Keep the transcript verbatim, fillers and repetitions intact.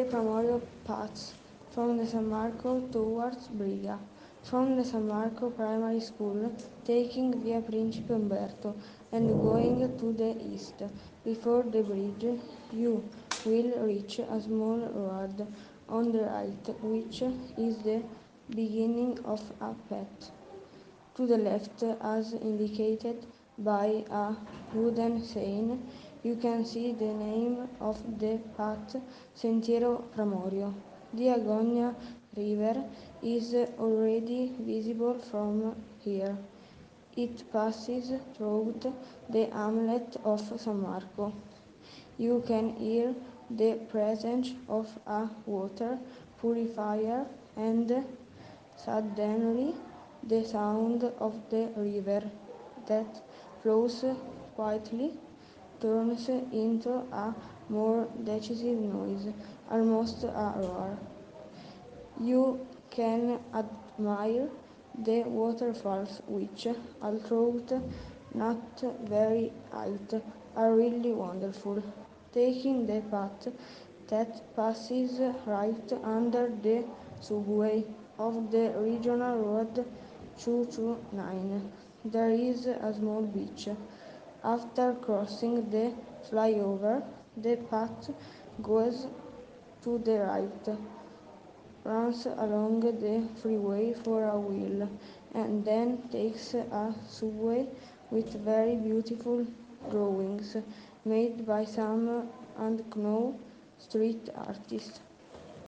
Pramorio paths from the San Marco towards Briga. From the San Marco Primary School, taking via Principe Umberto and going to the east. Before the bridge, you will reach a small road on the right, which is the beginning of a path. To the left, as indicated by a wooden sign, you can see the name of the path, Sentiero Pramorio. The Agonia River is already visible from here. It passes through the hamlet of San Marco. You can hear the presence of a water purifier and suddenly the sound of the river that flows quietly turns into a more decisive noise, almost a roar. You can admire the waterfalls which, although not very high, are really wonderful. Taking the path that passes right under the subway of the regional road two two nine, there is a small beach. After crossing the flyover, the path goes to the right, runs along the freeway for a while, and then takes a subway with very beautiful drawings made by some unknown street artist.